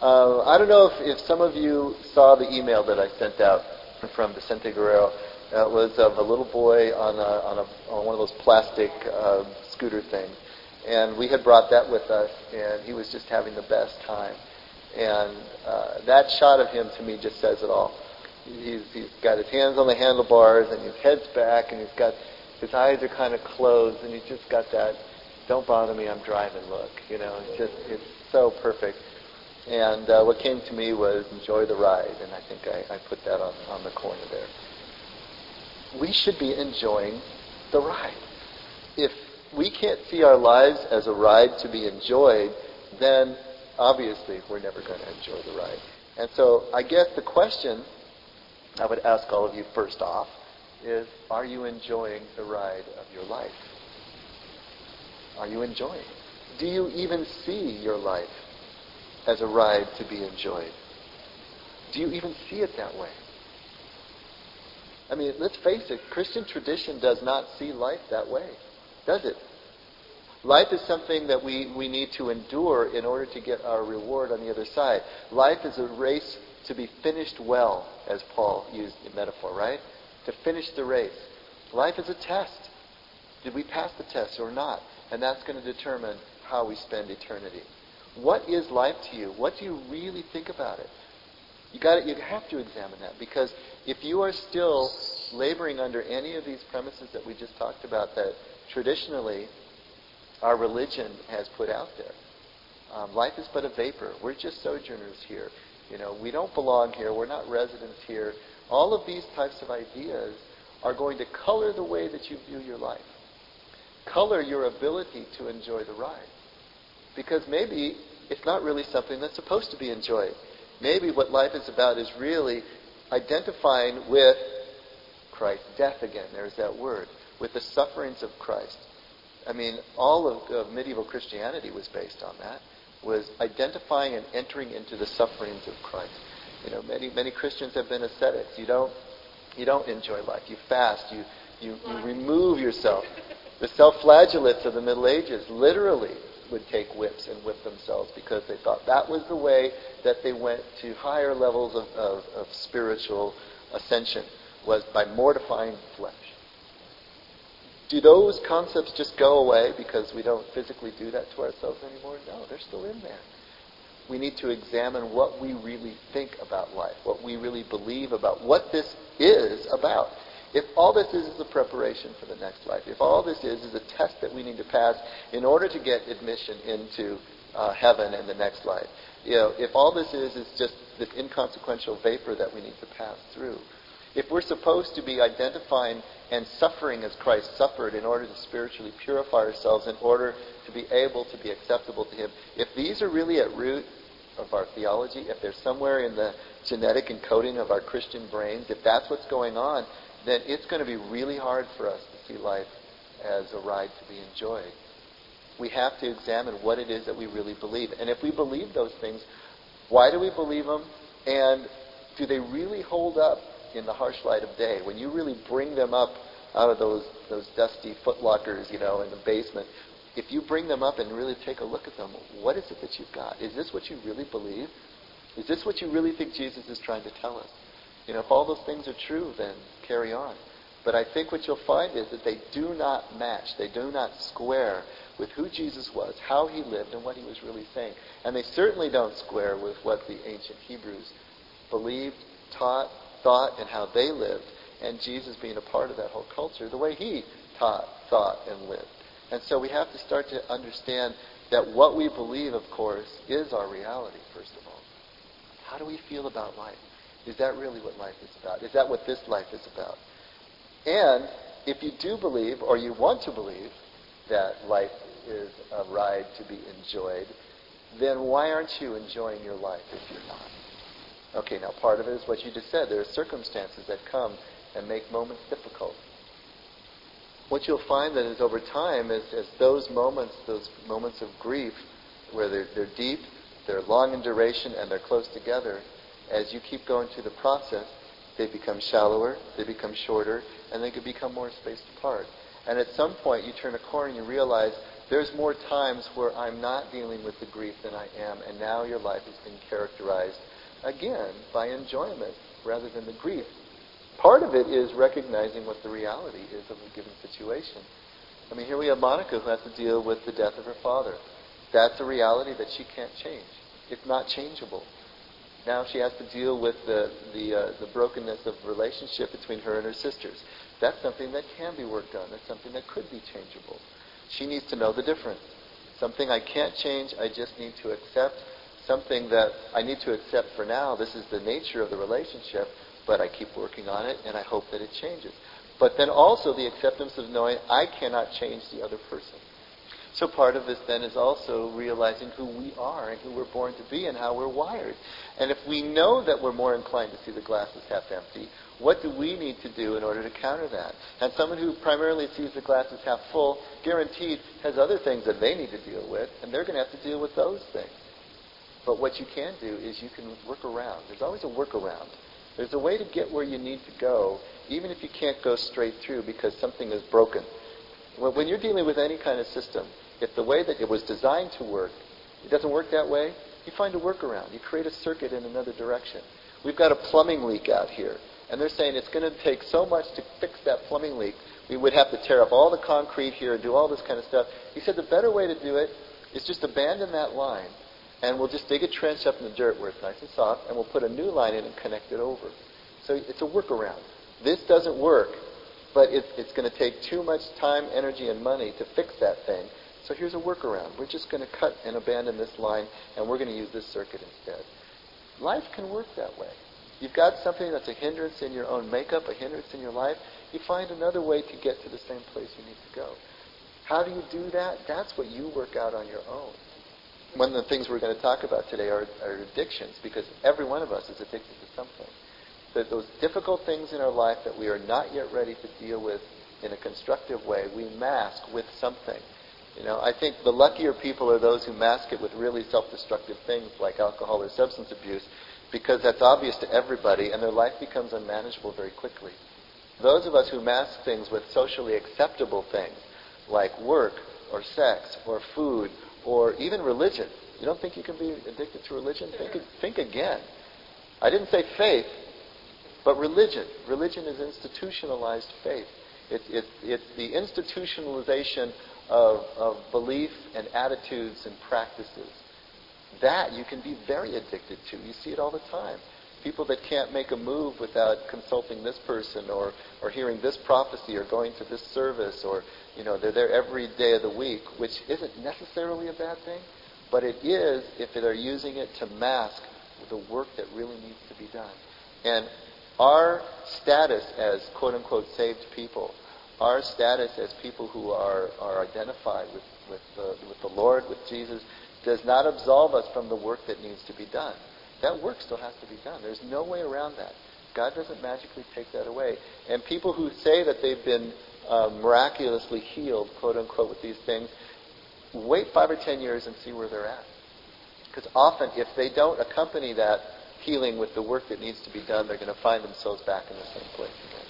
I don't know if some of you saw the email that I sent out from Vicente Guerrero. It was of a little boy on one of those plastic scooter things. And we had brought that with us, and he was just having the best time. And that shot of him, to me, just says it all. He's got his hands on the handlebars, and his head's back, and his eyes are kind of closed, and he's just got that, don't bother me, I'm driving look. It's so perfect. And what came to me was enjoy the ride, and I think I put that on the corner there. We should be enjoying the ride. If we can't see our lives as a ride to be enjoyed, then obviously we're never going to enjoy the ride. And so I guess the question I would ask all of you first off is, are you enjoying the ride of your life? Are you enjoying it? Do you even see your life as a ride to be enjoyed? Do you even see it that way? I mean, let's face it, Christian tradition does not see life that way, does it? Life is something that we need to endure in order to get our reward on the other side. Life is a race to be finished well, as Paul used the metaphor, right? To finish the race. Life is a test. Did we pass the test or not? And that's going to determine how we spend eternity. What is life to you? What do you really think about it? You have to examine that, because if you are still laboring under any of these premises that we just talked about that traditionally our religion has put out there, life is but a vapor. We're just sojourners here. We don't belong here. We're not residents here. All of these types of ideas are going to color the way that you view your life, color your ability to enjoy the ride. Because maybe it's not really something that's supposed to be enjoyed. Maybe what life is about is really identifying with Christ's death again. There's that word. With the sufferings of Christ. I mean, all of medieval Christianity was based on that. Was identifying and entering into the sufferings of Christ. Many Christians have been ascetics. You don't enjoy life. You fast. You remove yourself. The self-flagellates of the Middle Ages literally would take whips and whip themselves because they thought that was the way that they went to higher levels of spiritual ascension, was by mortifying flesh. Do those concepts just go away because we don't physically do that to ourselves anymore? No, they're still in there. We need to examine what we really think about life, what we really believe about what this is about. If all this is a preparation for the next life, if all this is a test that we need to pass in order to get admission into heaven and the next life, if all this is just this inconsequential vapor that we need to pass through, if we're supposed to be identifying and suffering as Christ suffered in order to spiritually purify ourselves, in order to be able to be acceptable to Him, if these are really at root of our theology, if they're somewhere in the genetic encoding of our Christian brains, if that's what's going on, then it's going to be really hard for us to see life as a ride to be enjoyed. We have to examine what it is that we really believe. And if we believe those things, why do we believe them? And do they really hold up in the harsh light of day? When you really bring them up out of those dusty footlockers, in the basement, if you bring them up and really take a look at them, what is it that you've got? Is this what you really believe? Is this what you really think Jesus is trying to tell us? If all those things are true, then carry on. But I think what you'll find is that they do not match. They do not square with who Jesus was, how He lived, and what He was really saying. And they certainly don't square with what the ancient Hebrews believed, taught, thought, and how they lived. And Jesus being a part of that whole culture, the way He taught, thought, and lived. And so we have to start to understand that what we believe, of course, is our reality, first of all. How do we feel about life? Is that really what life is about? Is that what this life is about? And if you do believe, or you want to believe, that life is a ride to be enjoyed, then why aren't you enjoying your life if you're not? Okay, now part of it is what you just said. There are circumstances that come and make moments difficult. What you'll find that is over time is as those moments of grief, where they're deep, they're long in duration, and they're close together, as you keep going through the process, they become shallower, they become shorter, and they can become more spaced apart. And at some point, you turn a corner and you realize There's more times where I'm not dealing with the grief than I am, and now your life has been characterized, again, by enjoyment rather than the grief. Part of it is recognizing what the reality is of a given situation. I mean, here we have Monica who has to deal with the death of her father. That's a reality that she can't change. It's not changeable. Now she has to deal with the brokenness of relationship between her and her sisters. That's something that can be worked on. That's something that could be changeable. She needs to know the difference. Something I can't change, I just need to accept. Something that I need to accept for now, this is the nature of the relationship, but I keep working on it and I hope that it changes. But then also the acceptance of knowing I cannot change the other person. So part of this then is also realizing who we are and who we're born to be and how we're wired. And if we know that we're more inclined to see the glass as half empty, what do we need to do in order to counter that? And someone who primarily sees the glass as half full, guaranteed, has other things that they need to deal with, and they're going to have to deal with those things. But what you can do is you can work around. There's always a workaround. There's a way to get where you need to go, even if you can't go straight through because something is broken. When you're dealing with any kind of system, if the way that it was designed to work, it doesn't work that way, you find a workaround. You create a circuit in another direction. We've got a plumbing leak out here, and they're saying it's going to take so much to fix that plumbing leak, we would have to tear up all the concrete here and do all this kind of stuff. He said the better way to do it is just abandon that line, and we'll just dig a trench up in the dirt where it's nice and soft, and we'll put a new line in and connect it over. So it's a workaround. This doesn't work, but it's going to take too much time, energy, and money to fix that thing. So here's a workaround. We're just going to cut and abandon this line, and we're going to use this circuit instead. Life can work that way. You've got something that's a hindrance in your own makeup, a hindrance in your life. You find another way to get to the same place you need to go. How do you do that? That's what you work out on your own. One of the things we're going to talk about today are addictions, because every one of us is addicted to something. That those difficult things in our life that we are not yet ready to deal with in a constructive way, we mask with something. You know, I think the luckier people are those who mask it with really self-destructive things like alcohol or substance abuse, because that's obvious to everybody and their life becomes unmanageable very quickly. Those of us who mask things with socially acceptable things like work or sex or food or even religion. You don't think you can be addicted to religion? Think again. I didn't say faith, but religion. Religion is institutionalized faith. It's the institutionalization of belief and attitudes and practices. That you can be very addicted to. You see it all the time. People that can't make a move without consulting this person or hearing this prophecy or going to this service, or they're there every day of the week, which isn't necessarily a bad thing, but it is if they're using it to mask the work that really needs to be done. And our status as quote-unquote saved people, our status as people who are identified with the Lord, with Jesus, does not absolve us from the work that needs to be done. That work still has to be done. There's no way around that. God doesn't magically take that away. And people who say that they've been miraculously healed, quote-unquote, with these things, wait 5 or 10 years and see where they're at. Because often, if they don't accompany that healing with the work that needs to be done, they're going to find themselves back in the same place again.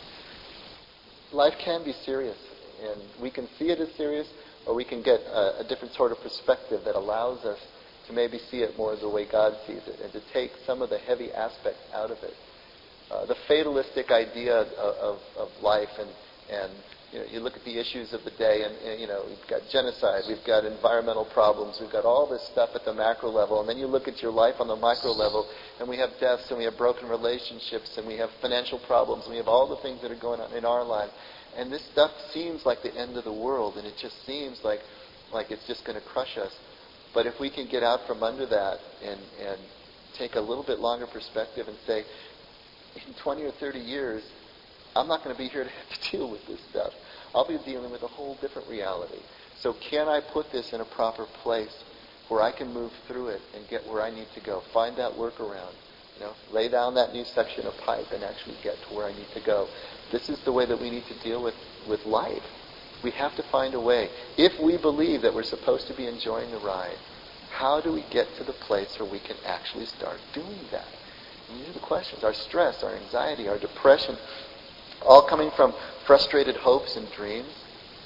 Life can be serious, and we can see it as serious, or we can get a different sort of perspective that allows us to maybe see it more the way God sees it, and to take some of the heavy aspects out of it. The fatalistic idea of life, and you look at the issues of the day, and we've got genocide, we've got environmental problems, we've got all this stuff at the macro level, and then you look at your life on the micro level, and we have deaths, and we have broken relationships, and we have financial problems, and we have all the things that are going on in our life. And this stuff seems like the end of the world, and it just seems like it's just going to crush us. But if we can get out from under that and take a little bit longer perspective and say, in 20 or 30 years, I'm not going to be here to have to deal with this stuff. I'll be dealing with a whole different reality. So can I put this in a proper place where I can move through it and get where I need to go? Find that workaround. Lay down that new section of pipe and actually get to where I need to go. This is the way that we need to deal with life. We have to find a way. If we believe that we're supposed to be enjoying the ride, how do we get to the place where we can actually start doing that? And these are the questions. Our stress, our anxiety, our depression, all coming from frustrated hopes and dreams.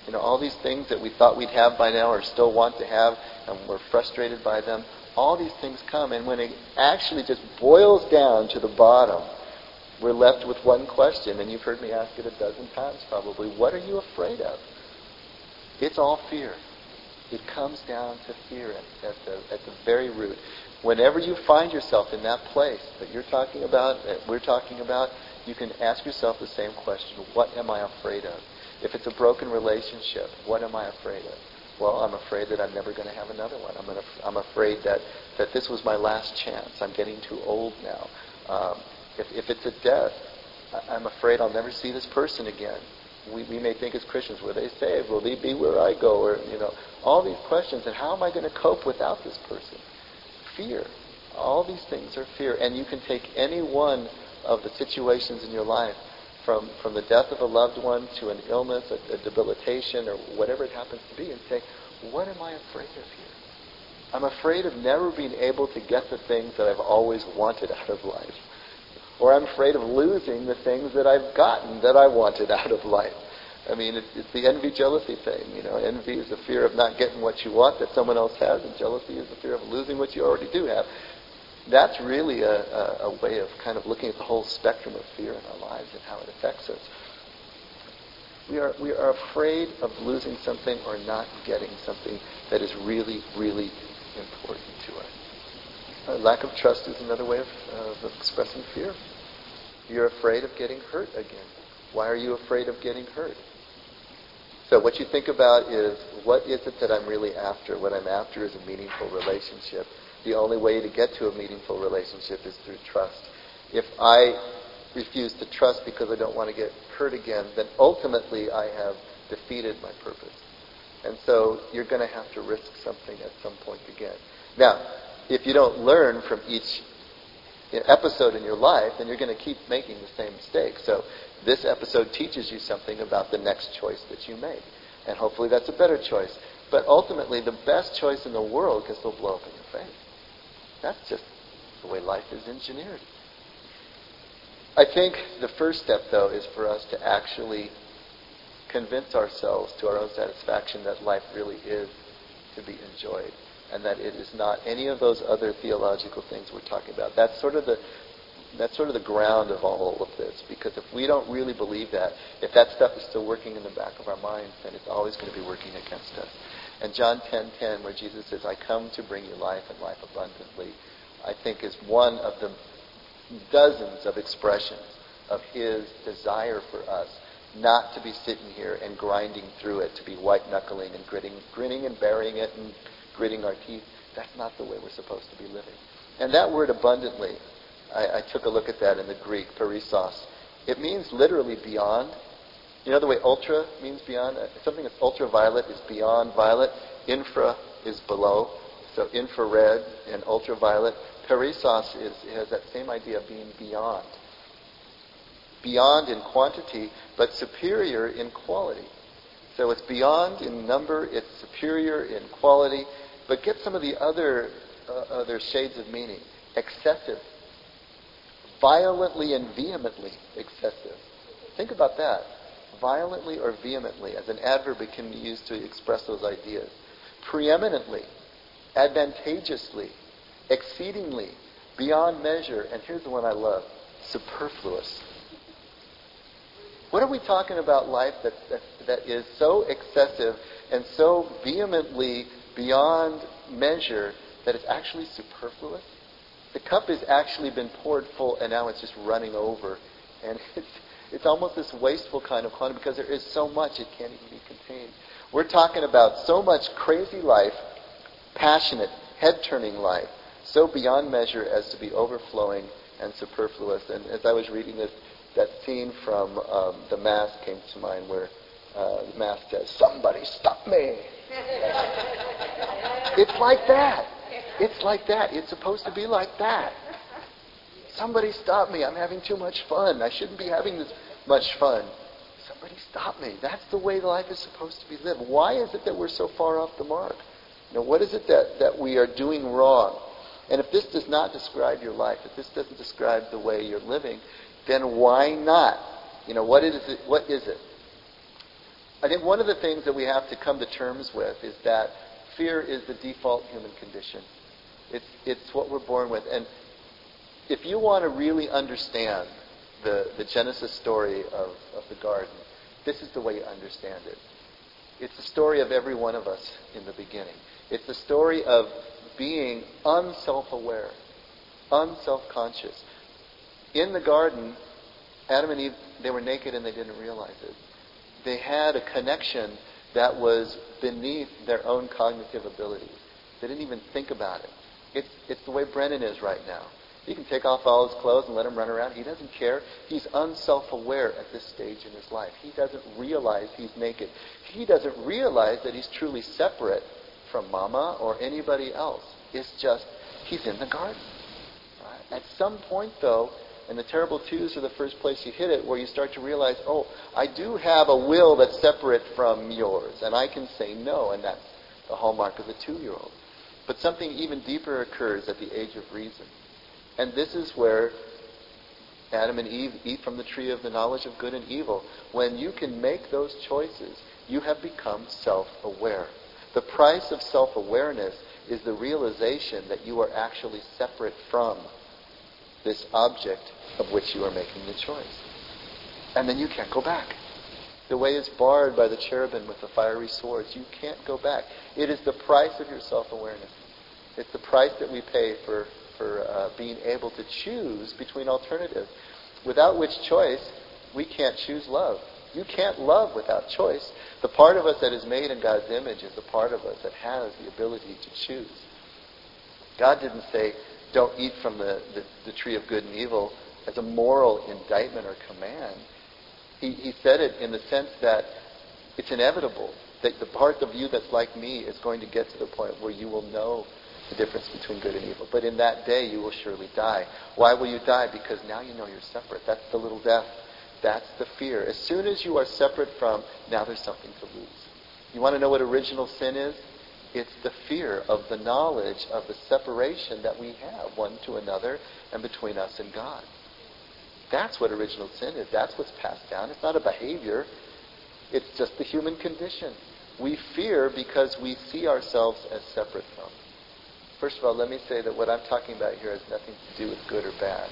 All these things that we thought we'd have by now or still want to have, and we're frustrated by them. All these things come, and when it actually just boils down to the bottom, we're left with one question, and you've heard me ask it a dozen times probably. What are you afraid of? It's all fear. It comes down to fear at the very root. Whenever you find yourself in that place that you're talking about, that we're talking about, you can ask yourself the same question. What am I afraid of? If it's a broken relationship, what am I afraid of? Well, I'm afraid that I'm never going to have another one. I'm afraid that this was my last chance. I'm getting too old now. If it's a death, I'm afraid I'll never see this person again. We may think as Christians, were they saved? Will they be where I go? Or all these questions. And how am I going to cope without this person? Fear. All these things are fear. And you can take any one of the situations in your life, from the death of a loved one to an illness, a debilitation, or whatever it happens to be, and say, what am I afraid of here? I'm afraid of never being able to get the things that I've always wanted out of life. Or I'm afraid of losing the things that I've gotten that I wanted out of life. I mean, it's the envy-jealousy thing. Envy is the fear of not getting what you want that someone else has, and jealousy is the fear of losing what you already do have. That's really a way of kind of looking at the whole spectrum of fear in our lives and how it affects us. We are afraid of losing something or not getting something that is really, really important to us. Lack of trust is another way of expressing fear. You're afraid of getting hurt again. Why are you afraid of getting hurt? So what you think about is, what is it that I'm really after? What I'm after is a meaningful relationship. The only way to get to a meaningful relationship is through trust. If I refuse to trust because I don't want to get hurt again, then ultimately I have defeated my purpose. And so you're going to have to risk something at some point again. Now, if you don't learn from each episode in your life, then you're going to keep making the same mistake. So this episode teaches you something about the next choice that you make. And hopefully that's a better choice. But ultimately, the best choice in the world can still blow up in your face. That's just the way life is engineered. I think the first step, though, is for us to actually convince ourselves to our own satisfaction that life really is to be enjoyed, and that it is not any of those other theological things we're talking about. That's sort of the ground of all of this, because if we don't really believe that, if that stuff is still working in the back of our minds, then it's always going to be working against us. And John 10:10, where Jesus says, I come to bring you life and life abundantly, I think is one of the dozens of expressions of his desire for us not to be sitting here and grinding through it, to be white-knuckling and grinning and burying it and gritting our teeth. That's not the way we're supposed to be living. And that word abundantly, I took a look at that in the Greek, perissos. It means literally beyond. You know the way ultra means beyond? Something that's ultraviolet is beyond violet. Infra is below. So infrared and ultraviolet. Perissos has that same idea of being beyond. Beyond in quantity, but superior in quality. So it's beyond in number, it's superior in quality, but get some of the other shades of meaning. Excessive. Violently and vehemently excessive. Think about that. Violently or vehemently. As an adverb, it can be used to express those ideas. Preeminently, advantageously, exceedingly, beyond measure, and here's the one I love, superfluous. What are we talking about life that is so excessive and so vehemently beyond measure that it's actually superfluous? The cup has actually been poured full and now it's just running over. And it's almost this wasteful kind of quantity because there is so much it can't even be contained. We're talking about so much crazy life, passionate, head-turning life, so beyond measure as to be overflowing and superfluous. And as I was reading this, that scene from The Mask came to mind where the mask says, "Somebody stop me." It's like that. It's like that. It's supposed to be like that. Somebody stop me. I'm having too much fun. I shouldn't be having this much fun. Somebody stop me. That's the way life is supposed to be lived. Why is it that we're so far off the mark? What is it that we are doing wrong? And if this does not describe your life, if this doesn't describe the way you're living, then why not? What is it? I think one of the things that we have to come to terms with is that fear is the default human condition. It's what we're born with. And if you want to really understand the Genesis story of the garden, this is the way you understand it. It's the story of every one of us in the beginning. It's the story of being unself-aware, unself-conscious. In the garden, Adam and Eve, they were naked and they didn't realize it. They had a connection that was beneath their own cognitive abilities. They didn't even think about it. It's the way Brennan is right now. You can take off all his clothes and let him run around. He doesn't care. He's unself-aware at this stage in his life. He doesn't realize he's naked. He doesn't realize that he's truly separate from Mama or anybody else. It's just, he's in the garden. Right? At some point, though, and the terrible twos are the first place you hit it, where you start to realize, oh, I do have a will that's separate from yours, and I can say no, and that's the hallmark of the 2-year-old. But something even deeper occurs at the age of reason. And this is where Adam and Eve eat from the tree of the knowledge of good and evil. When you can make those choices, you have become self-aware. The price of self-awareness is the realization that you are actually separate from this object of which you are making the choice. And then you can't go back. The way is barred by the cherubim with the fiery swords. You can't go back. It is the price of your self-awareness. It's the price that we pay for being able to choose between alternatives, without which choice we can't choose love. You can't love without choice. The part of us that is made in God's image is the part of us that has the ability to choose. God didn't say, don't eat from the tree of good and evil as a moral indictment or command. He said it in the sense that it's inevitable that the part of you that's like me is going to get to the point where you will know the difference between good and evil. But in that day, you will surely die. Why will you die? Because now you know you're separate. That's the little death. That's the fear. As soon as you are separate from, now there's something to lose. You want to know what original sin is? It's the fear of the knowledge of the separation that we have one to another and between us and God. That's what original sin is. That's what's passed down. It's not a behavior. It's just the human condition. We fear because we see ourselves as separate from. First of all, let me say that what I'm talking about here has nothing to do with good or bad.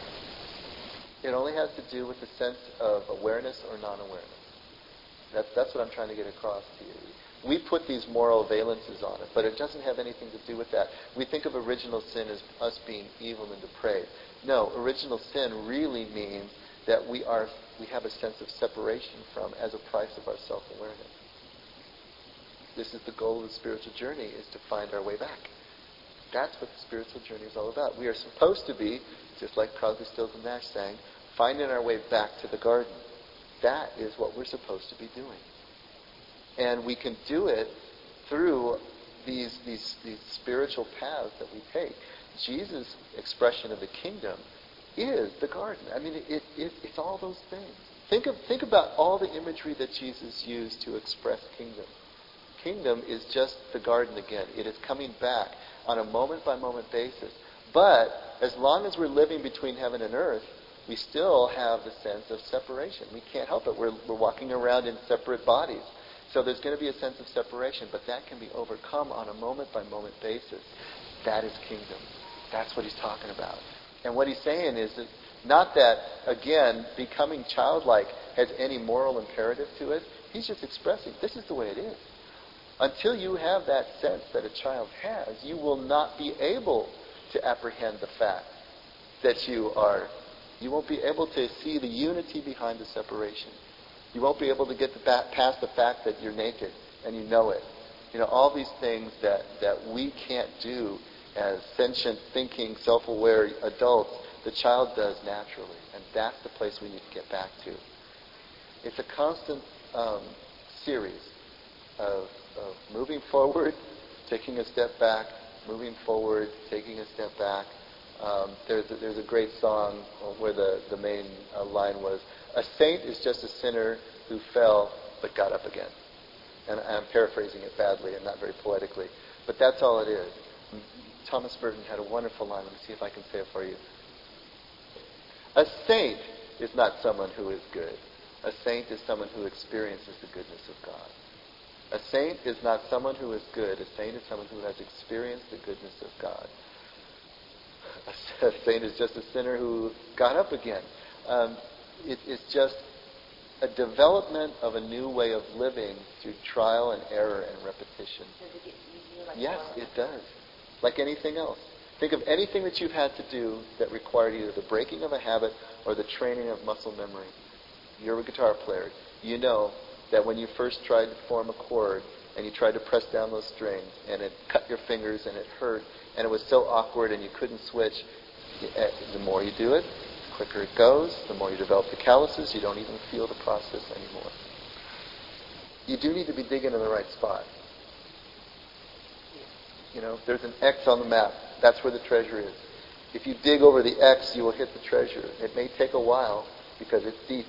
It only has to do with the sense of awareness or non-awareness. That's what I'm trying to get across to you. We put these moral valences on it, but it doesn't have anything to do with that. We think of original sin as us being evil and depraved. No, original sin really means that we have a sense of separation from as a price of our self-awareness. This is the goal of the spiritual journey, is to find our way back. That's what the spiritual journey is all about. We are supposed to be, just like Crosby, Stills and Nash sang, finding our way back to the garden. That is what we're supposed to be doing. And we can do it through these spiritual paths that we take. Jesus' expression of the kingdom is the garden. I mean, it's all those things. Think about all the imagery that Jesus used to express kingdom. Kingdom is just the garden again. It is coming back on a moment-by-moment basis. But as long as we're living between heaven and earth, we still have the sense of separation. We can't help it. We're walking around in separate bodies. So there's going to be a sense of separation, but that can be overcome on a moment-by-moment basis. That is kingdom. That's what he's talking about. And what he's saying is that not that, again, becoming childlike has any moral imperative to it. He's just expressing, this is the way it is. Until you have that sense that a child has, you will not be able to apprehend the fact that you won't be able to see the unity behind the separation. You won't be able to get past the fact that you're naked and you know it. You know, all these things that we can't do as sentient, thinking, self-aware adults, the child does naturally. And that's the place we need to get back to. It's a constant series of moving forward, taking a step back, moving forward, taking a step back. There's a great song where the main line was, "A saint is just a sinner who fell but got up again." And I'm paraphrasing it badly and not very poetically. But that's all it is. Thomas Merton had a wonderful line. Let me see if I can say it for you. A saint is not someone who is good. A saint is someone who experiences the goodness of God. A saint is not someone who is good. A saint is someone who has experienced the goodness of God. A saint is just a sinner who got up again. It's just a development of a new way of living through trial and error and repetition. Does it get easier? Yes, it does. Like anything else. Think of anything that you've had to do that required either the breaking of a habit or the training of muscle memory. You're a guitar player. You know that when you first tried to form a chord and you tried to press down those strings and it cut your fingers and it hurt and it was so awkward and you couldn't switch, the more you do it, the quicker it goes, the more you develop the calluses, you don't even feel the process anymore. You do need to be digging in the right spot. There's an X on the map. That's where the treasure is. If you dig over the X, you will hit the treasure. It may take a while because it's deep.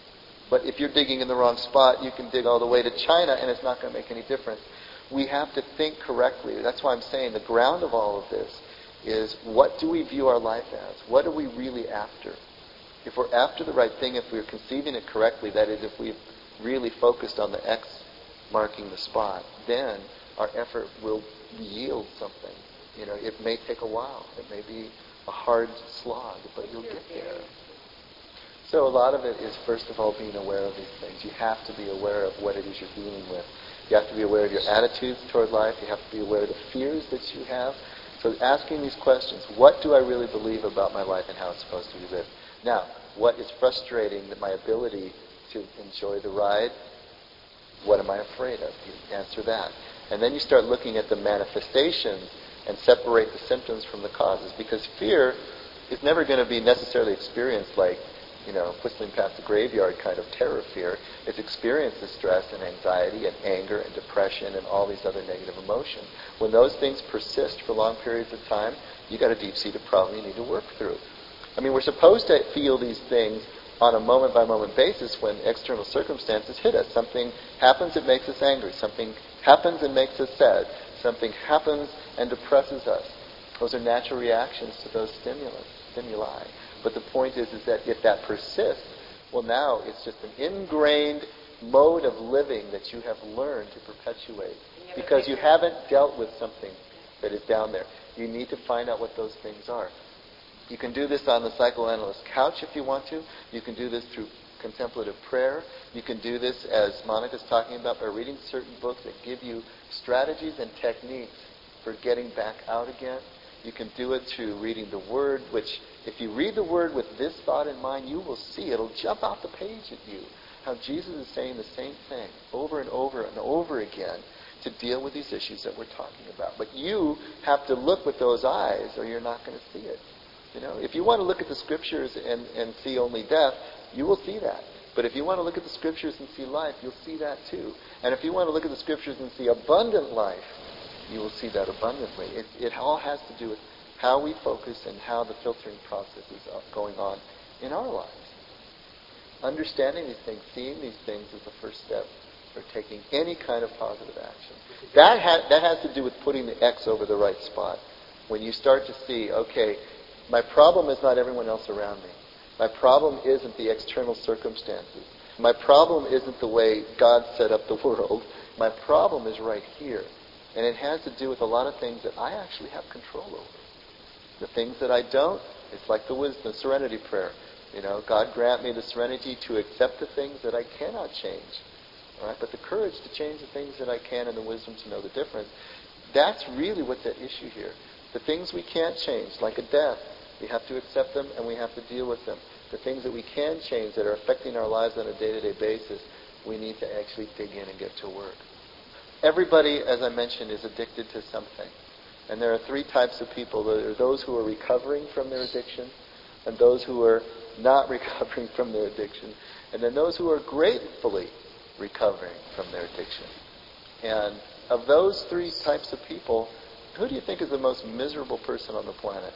But if you're digging in the wrong spot, you can dig all the way to China and it's not going to make any difference. We have to think correctly. That's why I'm saying the ground of all of this is, what do we view our life as? What are we really after? If we're after the right thing, if we're conceiving it correctly, that is, if we've really focused on the X marking the spot, then our effort will yield something. It may take a while. It may be a hard slog, but you'll get there. So a lot of it is, first of all, being aware of these things. You have to be aware of what it is you're dealing with. You have to be aware of your attitudes toward life. You have to be aware of the fears that you have. So asking these questions, what do I really believe about my life and how it's supposed to be lived? Now, what is frustrating my ability to enjoy the ride? What am I afraid of? You answer that. And then you start looking at the manifestations and separate the symptoms from the causes. Because fear is never going to be necessarily experienced like, whistling past the graveyard kind of terror fear. It's experienced as stress and anxiety and anger and depression and all these other negative emotions. When those things persist for long periods of time, you've got a deep-seated problem you need to work through. We're supposed to feel these things on a moment-by-moment basis when external circumstances hit us. Something happens, it makes us angry. Something happens and makes us sad. Something happens and depresses us. Those are natural reactions to those stimuli. But the point is that if that persists, well, now it's just an ingrained mode of living that you have learned to perpetuate because you haven't dealt with something that is down there. You need to find out what those things are. You can do this on the psychoanalyst couch if you want to. You can do this through contemplative prayer. You can do this, as Monica's talking about, by reading certain books that give you strategies and techniques for getting back out again. You can do it through reading the Word, which, if you read the Word with this thought in mind, you will see, it'll jump off the page at you, how Jesus is saying the same thing over and over and over again to deal with these issues that we're talking about. But you have to look with those eyes or you're not going to see it. If you want to look at the Scriptures and see only death, you will see that. But if you want to look at the Scriptures and see life, you'll see that too. And if you want to look at the Scriptures and see abundant life, you will see that abundantly. It all has to do with how we focus and how the filtering process is going on in our lives. Understanding these things, seeing these things is the first step for taking any kind of positive action. That has to do with putting the X over the right spot. When you start to see, okay, my problem is not everyone else around me. My problem isn't the external circumstances. My problem isn't the way God set up the world. My problem is right here. And it has to do with a lot of things that I actually have control over. The things that I don't, it's like the wisdom, serenity prayer. God grant me the serenity to accept the things that I cannot change. All right? But the courage to change the things that I can and the wisdom to know the difference. That's really what's at issue here. The things we can't change, like a death, we have to accept them and we have to deal with them. The things that we can change that are affecting our lives on a day-to-day basis, we need to actually dig in and get to work. Everybody, as I mentioned, is addicted to something. And there are three types of people. There are those who are recovering from their addiction, and those who are not recovering from their addiction, and then those who are gratefully recovering from their addiction. And of those three types of people, who do you think is the most miserable person on the planet?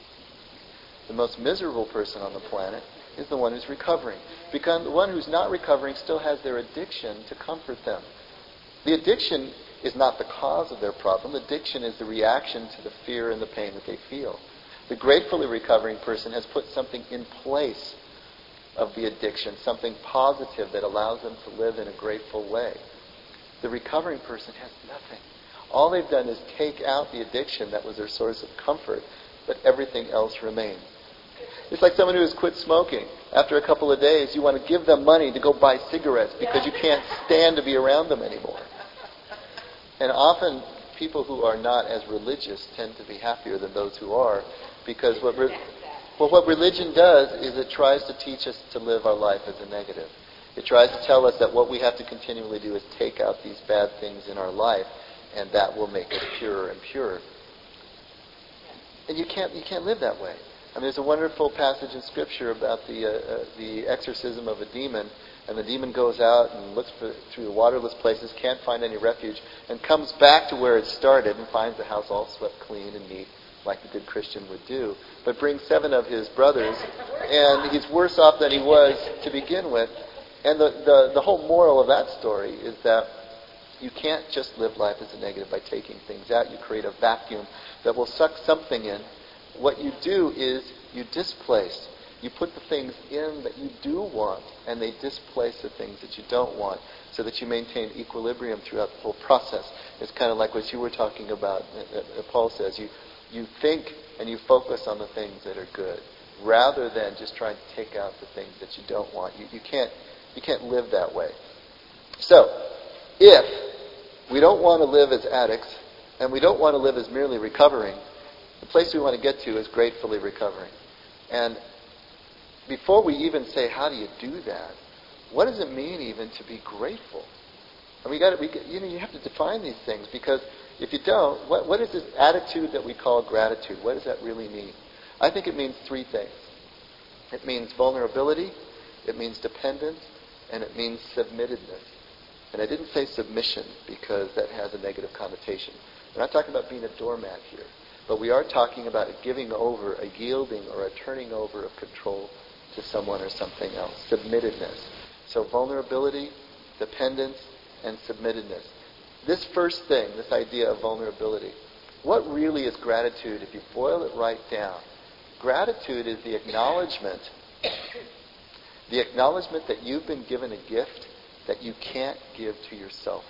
The most miserable person on the planet is the one who's recovering. Because the one who's not recovering still has their addiction to comfort them. The addiction is not the cause of their problem. Addiction is the reaction to the fear and the pain that they feel. The gratefully recovering person has put something in place of the addiction, something positive that allows them to live in a grateful way. The recovering person has nothing. All they've done is take out the addiction that was their source of comfort, but everything else remains. It's like someone who has quit smoking. After a couple of days, you want to give them money to go buy cigarettes because you can't stand to be around them anymore. And often, people who are not as religious tend to be happier than those who are, because what religion does is it tries to teach us to live our life as a negative. It tries to tell us that what we have to continually do is take out these bad things in our life, and that will make us purer and purer. And you can't live that way. I mean, there's a wonderful passage in Scripture about the exorcism of a demon, and the demon goes out and looks through the waterless places, can't find any refuge, and comes back to where it started and finds the house all swept clean and neat, like a good Christian would do, but brings 7 of his brothers, and he's worse off than he was to begin with. And the whole moral of that story is that you can't just live life as a negative by taking things out. You create a vacuum that will suck something in. What you do is you displace. You put the things in that you do want, and they displace the things that you don't want, so that you maintain equilibrium throughout the whole process. It's kind of like what you were talking about. Paul says you think and you focus on the things that are good, rather than just trying to take out the things that you don't want. You can't live that way. So, if we don't want to live as addicts, and we don't want to live as merely recovering, the place we want to get to is gratefully recovering. And before we even say, how do you do that? What does it mean even to be grateful? And you have to define these things, because if you don't, what is this attitude that we call gratitude? What does that really mean? I think it means 3 things. It means vulnerability, it means dependence, and it means submittedness. And I didn't say submission because that has a negative connotation. We're not talking about being a doormat here, but we are talking about a giving over, a yielding, or a turning over of control to someone or something else. Submittedness. So vulnerability, dependence, and submittedness. This first thing, this idea of vulnerability, what really is gratitude if you boil it right down? Gratitude is the acknowledgement that you've been given a gift that you can't give to yourself.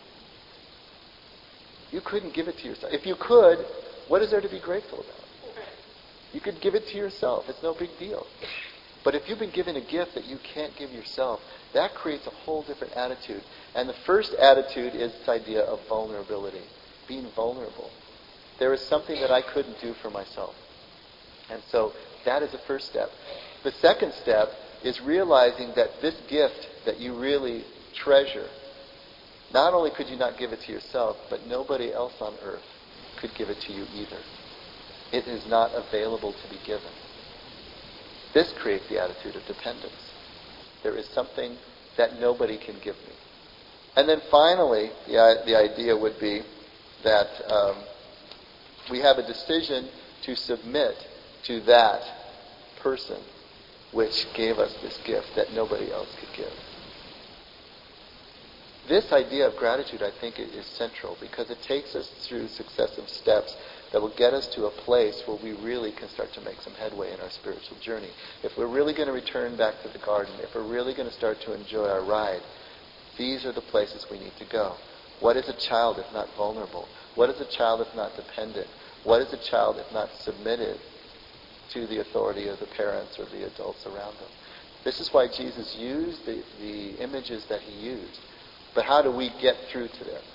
You couldn't give it to yourself. If you could, what is there to be grateful about? You could give it to yourself. It's no big deal. But if you've been given a gift that you can't give yourself, that creates a whole different attitude. And the first attitude is this idea of vulnerability, being vulnerable. There is something that I couldn't do for myself. And so that is the first step. The second step is realizing that this gift that you really treasure, not only could you not give it to yourself, but nobody else on earth could give it to you either. It is not available to be given. This creates the attitude of dependence. There is something that nobody can give me. And then finally, the idea would be that we have a decision to submit to that person which gave us this gift that nobody else could give. This idea of gratitude, I think, is central because it takes us through successive steps that will get us to a place where we really can start to make some headway in our spiritual journey. If we're really going to return back to the garden, if we're really going to start to enjoy our ride, these are the places we need to go. What is a child if not vulnerable? What is a child if not dependent? What is a child if not submitted to the authority of the parents or the adults around them? This is why Jesus used the images that he used. But how do we get through to them?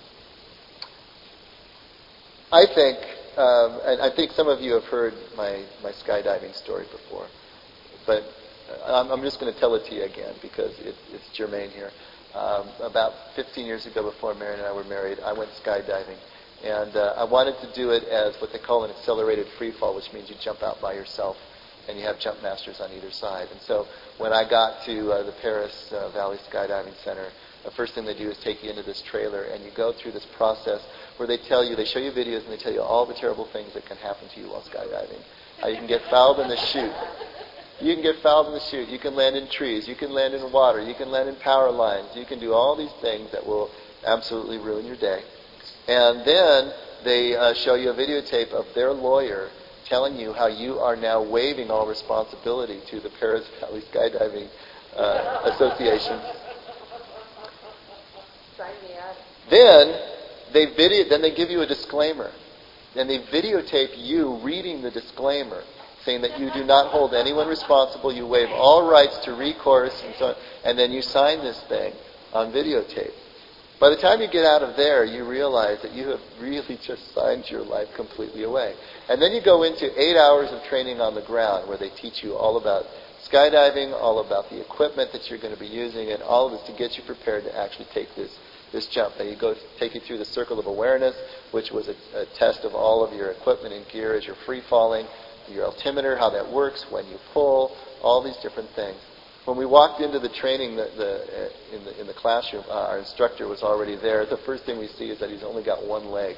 I think, and I think some of you have heard my skydiving story before, but I'm just going to tell it to you again because it's germane here. About 15 years ago, before Mary and I were married, I went skydiving. And I wanted to do it as what they call an accelerated free fall, which means you jump out by yourself and you have jump masters on either side. And so when I got to the Paris Valley Skydiving Center, the first thing they do is take you into this trailer and you go through this process where they show you videos and they tell you all the terrible things that can happen to you while skydiving. How you can get fouled in the chute. You can get fouled in the chute. You can land in trees. You can land in water. You can land in power lines. You can do all these things that will absolutely ruin your day. And then they show you a videotape of their lawyer telling you how you are now waiving all responsibility to the Paris Valley Skydiving Association. Then they give you a disclaimer. And they videotape you reading the disclaimer, saying that you do not hold anyone responsible, you waive all rights to recourse, and so on. And then you sign this thing on videotape. By the time you get out of there, you realize that you have really just signed your life completely away. And then you go into 8 hours of training on the ground where they teach you all about skydiving, all about the equipment that you're going to be using, and all of this to get you prepared to actually take this jump. They take you through the circle of awareness, which was a test of all of your equipment and gear as you're free falling, your altimeter, how that works, when you pull, all these different things. When we walked into the training in the classroom, our instructor was already there. The first thing we see is that he's only got one leg.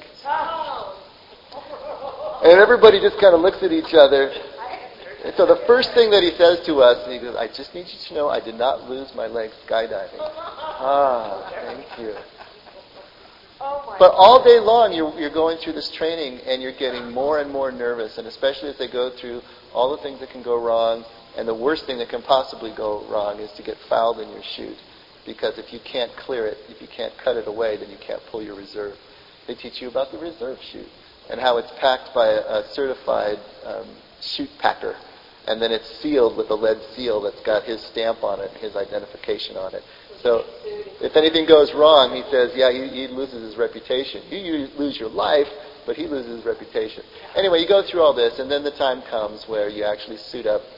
And everybody just kind of looks at each other. And so the first thing that he says to us, he goes, "I just need you to know I did not lose my leg skydiving." Thank you. But all day long, you're going through this training, and you're getting more and more nervous, and especially as they go through all the things that can go wrong. And the worst thing that can possibly go wrong is to get fouled in your chute. Because if you can't clear it, if you can't cut it away, then you can't pull your reserve. They teach you about the reserve chute and how it's packed by a certified chute packer. And then it's sealed with a lead seal that's got his stamp on it, his identification on it. So if anything goes wrong, he says, he loses his reputation. You lose your life, but he loses his reputation. Anyway, you go through all this, and then the time comes where you actually suit up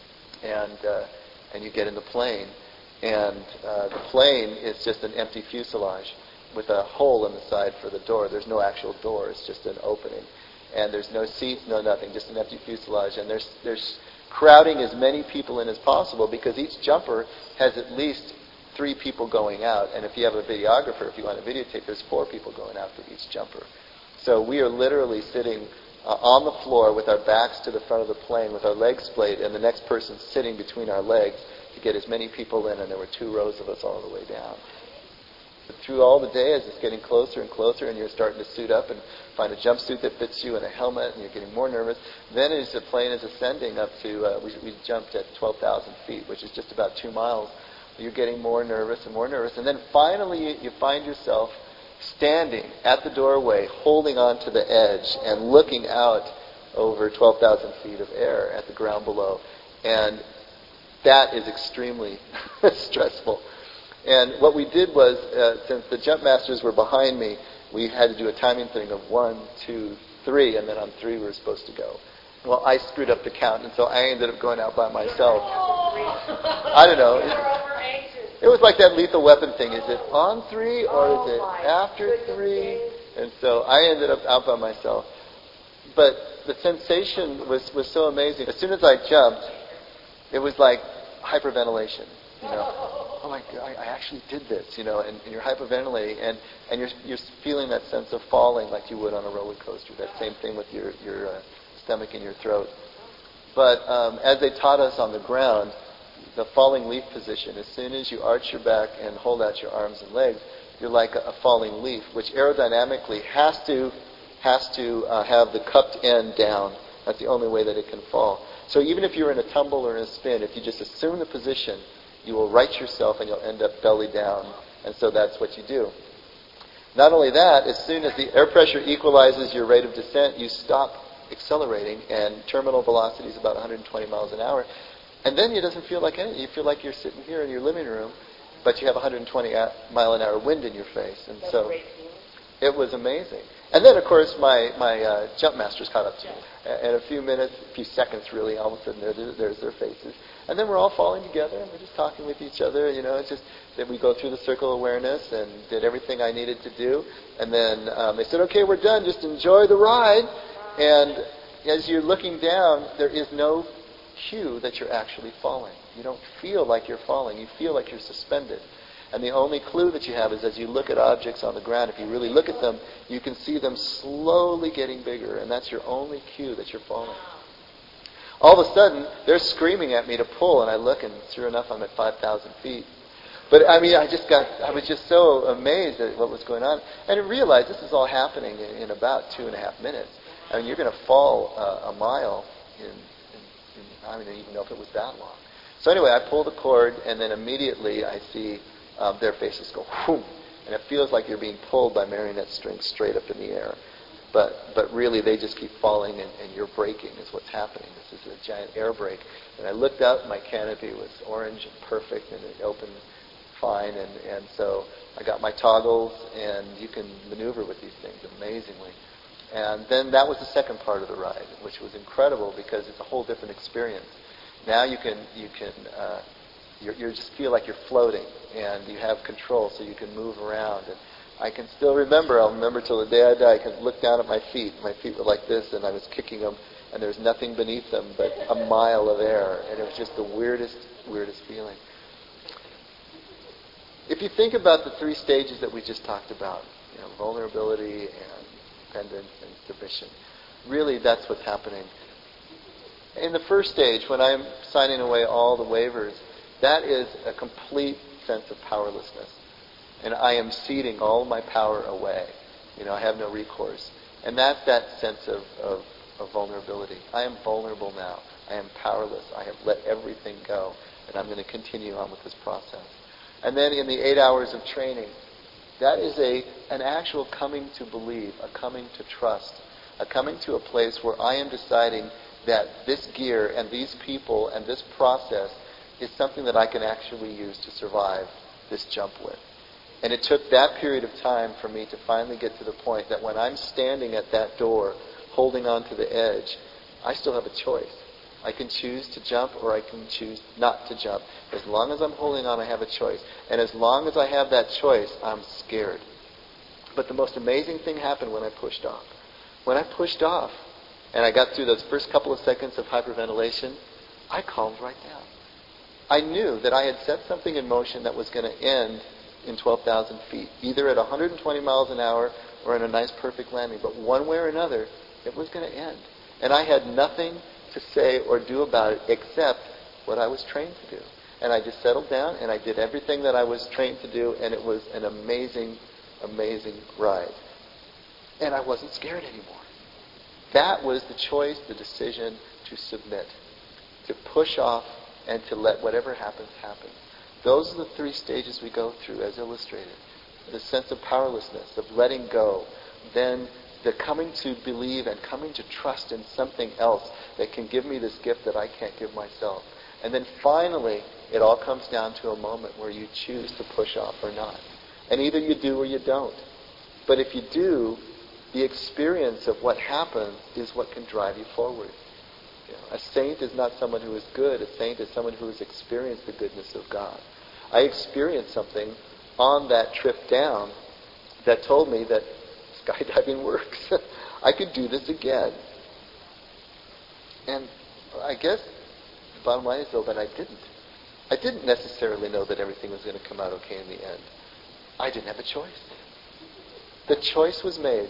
and you get in the plane. And the plane is just an empty fuselage with a hole in the side for the door. There's no actual door. It's just an opening. And there's no seats, no nothing, just an empty fuselage. And there's crowding as many people in as possible because each jumper has at least 3 people going out. And if you have a videographer, if you want to videotape, there's 4 people going out for each jumper. So we are literally sitting on the floor with our backs to the front of the plane with our legs splayed, and the next person sitting between our legs to get as many people in, and there were 2 rows of us all the way down. But through all the day, as it's getting closer and closer, and you're starting to suit up and find a jumpsuit that fits you and a helmet, and you're getting more nervous, then as the plane is ascending up to, we jumped at 12,000 feet, which is just about 2 miles, you're getting more nervous, and then finally you find yourself standing at the doorway, holding on to the edge and looking out over 12,000 feet of air at the ground below. And that is extremely stressful. And what we did was, since the jump masters were behind me, we had to do a timing thing of 1, 2, 3, and then on 3 we were supposed to go. Well, I screwed up the count, and so I ended up going out by myself. I don't know. It was like that Lethal Weapon thing. Is it on 3 or is it after 3? And so I ended up out by myself. But the sensation was so amazing. As soon as I jumped, it was like hyperventilation. Oh my God, I actually did this, and you're hyperventilating, and you're feeling that sense of falling like you would on a roller coaster. That same thing with your stomach and your throat. But as they taught us on the ground, the falling leaf position, as soon as you arch your back and hold out your arms and legs, you're like a falling leaf, which aerodynamically has to have the cupped end down. That's the only way that it can fall. So even if you're in a tumble or in a spin, if you just assume the position, you will right yourself and you'll end up belly down. And so that's what you do. Not only that, as soon as the air pressure equalizes your rate of descent, you stop accelerating, and terminal velocity is about 120 miles an hour. And then it doesn't feel like anything. You feel like you're sitting here in your living room, but you have 120 mile an hour wind in your face. And so it was amazing. And then, of course, my jump masters caught up to me. In a few seconds, really, all of a sudden, there's their faces. And then we're all falling together, and we're just talking with each other. It's just that we go through the circle of awareness and did everything I needed to do. And then they said, okay, we're done. Just enjoy the ride. And as you're looking down, there is no cue that you're actually falling. You don't feel like you're falling. You feel like you're suspended. And the only clue that you have is as you look at objects on the ground, if you really look at them, you can see them slowly getting bigger, and that's your only cue that you're falling. All of a sudden, they're screaming at me to pull, and I look, and sure enough, I'm at 5,000 feet. But I was just so amazed at what was going on. And I realized this is all happening in about 2.5 minutes. I mean, you're going to fall a mile I don't even know if it was that long. So anyway, I pull the cord, and then immediately I see their faces go, whoom, And it feels like you're being pulled by marionette strings straight up in the air. But really, they just keep falling, and you're braking is what's happening. This is a giant air brake. And I looked up, my canopy was orange and perfect, and it opened fine. And so I got my toggles, and you can maneuver with these things amazingly. And then that was the second part of the ride, which was incredible because it's a whole different experience. Now you just feel like you're floating, and you have control, so you can move around. And I can still remember, I'll remember till the day I die, I can look down at my feet. My feet were like this, and I was kicking them, and there's nothing beneath them but a mile of air. And it was just the weirdest feeling. If you think about the three stages that we just talked about, vulnerability and dependence and submission, really that's what's happening. In the first stage, when I'm signing away all the waivers, that is a complete sense of powerlessness. And I am ceding all my power away. I have no recourse. And that's that sense of vulnerability. I am vulnerable now. I am powerless. I have let everything go. And I'm going to continue on with this process. And then in the 8 hours of training, that is an actual coming to believe, a coming to trust, a coming to a place where I am deciding that this gear and these people and this process is something that I can actually use to survive this jump with. And it took that period of time for me to finally get to the point that when I'm standing at that door, holding on to the edge, I still have a choice. I can choose to jump or I can choose not to jump. As long as I'm holding on, I have a choice. And as long as I have that choice, I'm scared. But the most amazing thing happened when I pushed off. When I pushed off, and I got through those first couple of seconds of hyperventilation, I calmed right down. I knew that I had set something in motion that was going to end in 12,000 feet, either at 120 miles an hour or in a nice perfect landing. But one way or another, it was going to end. And I had nothing to say or do about it except what I was trained to do. And I just settled down and I did everything that I was trained to do, and it was an amazing, amazing ride. And I wasn't scared anymore. That was the choice, the decision to submit, to push off and to let whatever happens, happen. Those are the three stages we go through as illustrated. The sense of powerlessness, of letting go, then the coming to believe and coming to trust in something else that can give me this gift that I can't give myself. And then finally, it all comes down to a moment where you choose to push off or not. And either you do or you don't. But if you do, the experience of what happens is what can drive you forward. A saint is not someone who is good. A saint is someone who has experienced the goodness of God. I experienced something on that trip down that told me that skydiving works. I could do this again. And I guess the bottom line is, though, that I didn't. I didn't necessarily know that everything was going to come out okay in the end. I didn't have a choice. The choice was made.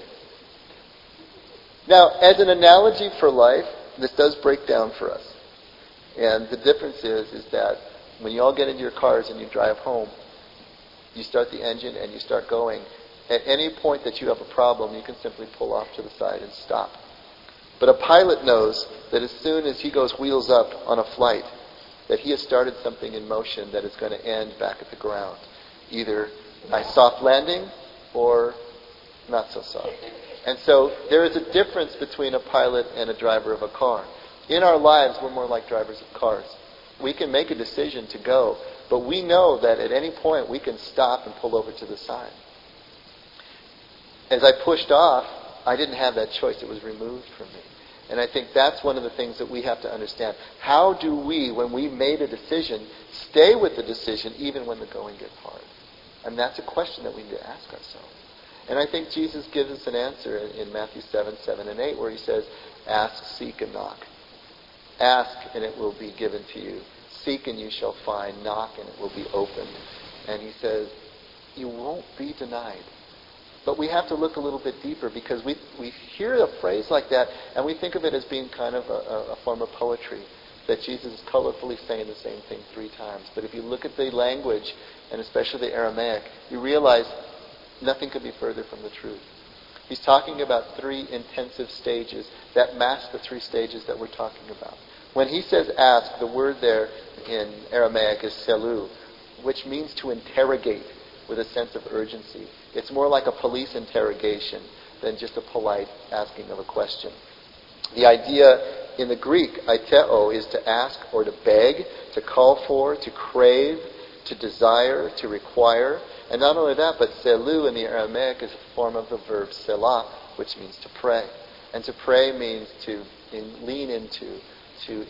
Now, as an analogy for life, this does break down for us. And the difference is that when you all get into your cars and you drive home, you start the engine and you start going. At any point that you have a problem, you can simply pull off to the side and stop. But a pilot knows that as soon as he goes wheels up on a flight, that he has started something in motion that is going to end back at the ground, either by soft landing or not so soft. And so there is a difference between a pilot and a driver of a car. In our lives, we're more like drivers of cars. We can make a decision to go, but we know that at any point we can stop and pull over to the side. As I pushed off, I didn't have that choice. It was removed from me. And I think that's one of the things that we have to understand. How do we, when we made a decision, stay with the decision even when the going gets hard? And that's a question that we need to ask ourselves. And I think Jesus gives us an answer in Matthew 7, 7 and 8, where he says, ask, seek, and knock. Ask, and it will be given to you. Seek, and you shall find. Knock, and it will be opened. And he says, you won't be denied. But we have to look a little bit deeper, because we hear a phrase like that, and we think of it as being kind of a form of poetry, that Jesus is colorfully saying the same thing 3 times. But if you look at the language, and especially the Aramaic, you realize nothing could be further from the truth. He's talking about 3 intensive stages that match the 3 stages that we're talking about. When he says ask, the word there in Aramaic is selu, which means to interrogate, with a sense of urgency. It's more like a police interrogation than just a polite asking of a question. The idea in the Greek, aiteo, is to ask or to beg, to call for, to crave, to desire, to require. And not only that, but selu in the Aramaic is a form of the verb selah, which means to pray. And to pray means to lean into, to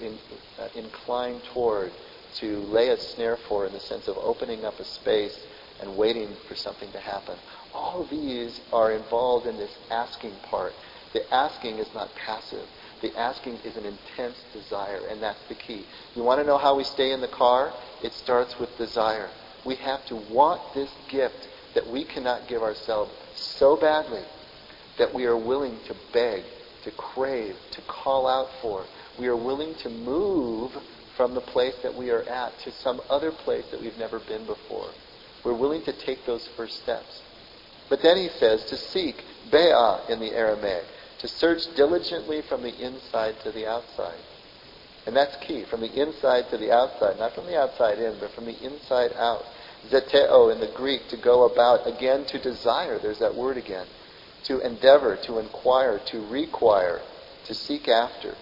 incline toward, to lay a snare for, in the sense of opening up a space and waiting for something to happen. All of these are involved in this asking part. The asking is not passive. The asking is an intense desire, and that's the key. You want to know how we stay in the car? It starts with desire. We have to want this gift that we cannot give ourselves so badly that we are willing to beg, to crave, to call out for. We are willing to move from the place that we are at to some other place that we've never been before. We're willing to take those first steps. But then he says to seek, be'ah in the Aramaic, to search diligently from the inside to the outside. And that's key, from the inside to the outside, not from the outside in, but from the inside out. Zeteo in the Greek, to go about, again to desire, there's that word again. To endeavor, to inquire, to require, to seek after.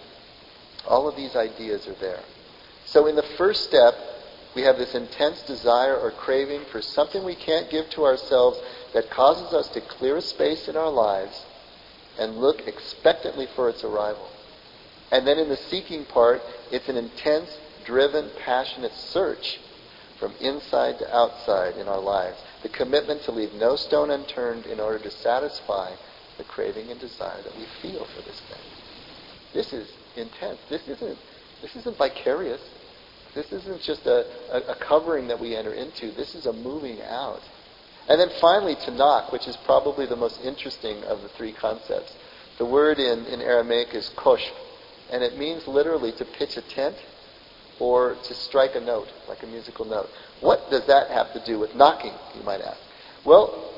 All of these ideas are there. So in the first step, we have this intense desire or craving for something we can't give to ourselves that causes us to clear a space in our lives and look expectantly for its arrival. And then in the seeking part, it's an intense, driven, passionate search from inside to outside in our lives. The commitment to leave no stone unturned in order to satisfy the craving and desire that we feel for this thing. This is intense. This isn't vicarious. This isn't just a covering that we enter into. This is a moving out. And then finally, to knock, which is probably the most interesting of the three concepts. The word in Aramaic is koshf, and it means literally to pitch a tent or to strike a note, like a musical note. What does that have to do with knocking, you might ask? Well,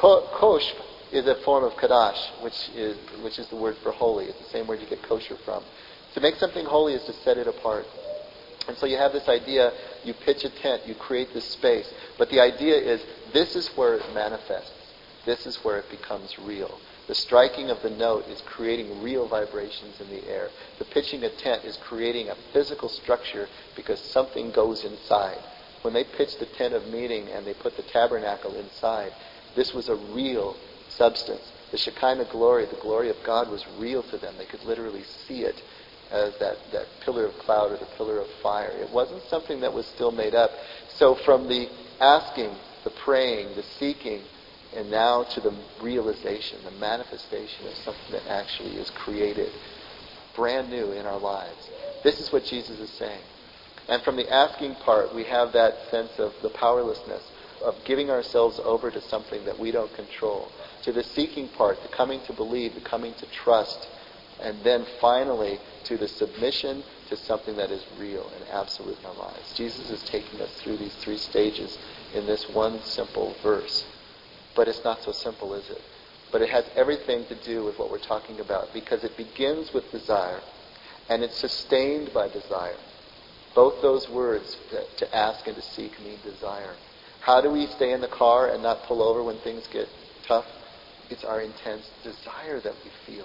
koshf is a form of kadash, which is the word for holy. It's the same word you get kosher from. To make something holy is to set it apart. And so you have this idea, you pitch a tent, you create this space. But the idea is, this is where it manifests. This is where it becomes real. The striking of the note is creating real vibrations in the air. The pitching a tent is creating a physical structure because something goes inside. When they pitched the tent of meeting and they put the tabernacle inside, this was a real substance. The Shekinah glory, the glory of God, was real to them. They could literally see it as that pillar of cloud or the pillar of fire. It wasn't something that was still made up. So from the asking, the praying, the seeking, and now to the realization, the manifestation of something that actually is created, brand new in our lives. This is what Jesus is saying. And from the asking part, we have that sense of the powerlessness, of giving ourselves over to something that we don't control. To the seeking part, the coming to believe, the coming to trust, and then finally to the submission to something that is real and absolute in our lives. Jesus is taking us through these three stages in this one simple verse. But it's not so simple, is it? But it has everything to do with what we're talking about, because it begins with desire and it's sustained by desire. Both those words, to ask and to seek, mean desire. How do we stay in the car and not pull over when things get tough? It's our intense desire that we feel.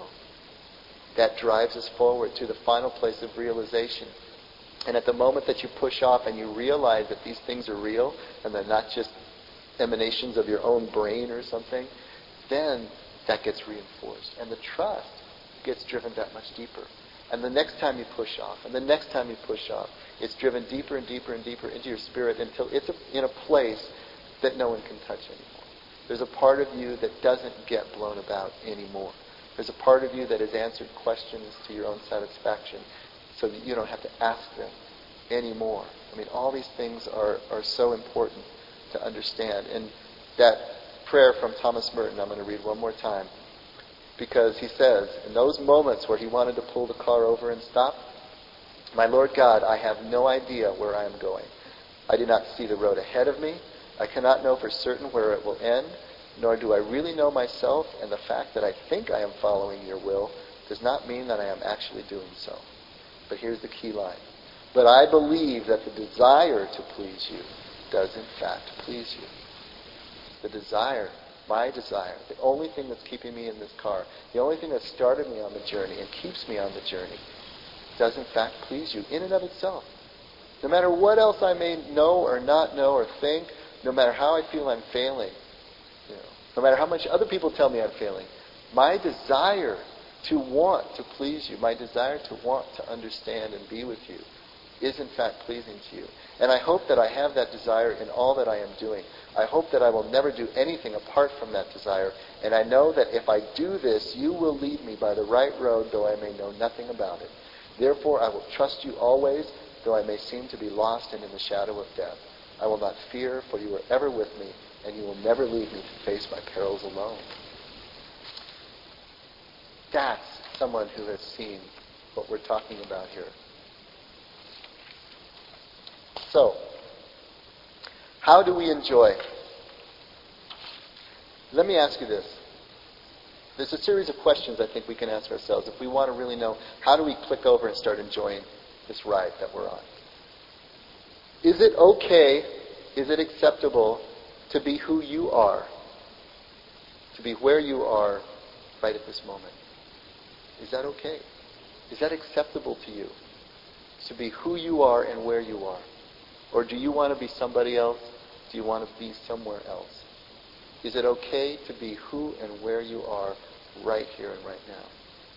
That drives us forward to the final place of realization. And at the moment that you push off and you realize that these things are real and they're not just emanations of your own brain or something, then that gets reinforced. And the trust gets driven that much deeper. And the next time you push off, and the next time you push off, it's driven deeper and deeper and deeper into your spirit until it's in a place that no one can touch anymore. There's a part of you that doesn't get blown about anymore. There's a part of you that has answered questions to your own satisfaction so that you don't have to ask them anymore. I mean, all these things are so important to understand. And that prayer from Thomas Merton, I'm going to read one more time, because he says, in those moments where he wanted to pull the car over and stop, "My Lord God, I have no idea where I am going. I do not see the road ahead of me. I cannot know for certain where it will end, nor do I really know myself, and the fact that I think I am following your will does not mean that I am actually doing so." But here's the key line. "But I believe that the desire to please you does in fact please you." the desire, my desire, the only thing that's keeping me in this car, the only thing that started me on the journey and keeps me on the journey, does in fact please you in and of itself. No matter what else I may know or not know or think, no matter how I feel I'm failing, no matter how much other people tell me I'm failing, my desire to want to please you, my desire to want to understand and be with you, is in fact pleasing to you. And I hope that I have that desire in all that I am doing. I hope that I will never do anything apart from that desire. And I know that if I do this, you will lead me by the right road, though I may know nothing about it. Therefore, I will trust you always, though I may seem to be lost and in the shadow of death. I will not fear, for you are ever with me, and you will never leave me to face my perils alone. That's someone who has seen what we're talking about here. So, how do we enjoy? Let me ask you this. There's a series of questions I think we can ask ourselves if we want to really know how do we click over and start enjoying this ride that we're on. Is it okay, is it acceptable to be who you are, to be where you are right at this moment? Is that okay? Is that acceptable to you, to be who you are and where you are? Or do you want to be somebody else? Do you want to be somewhere else? Is it okay to be who and where you are right here and right now?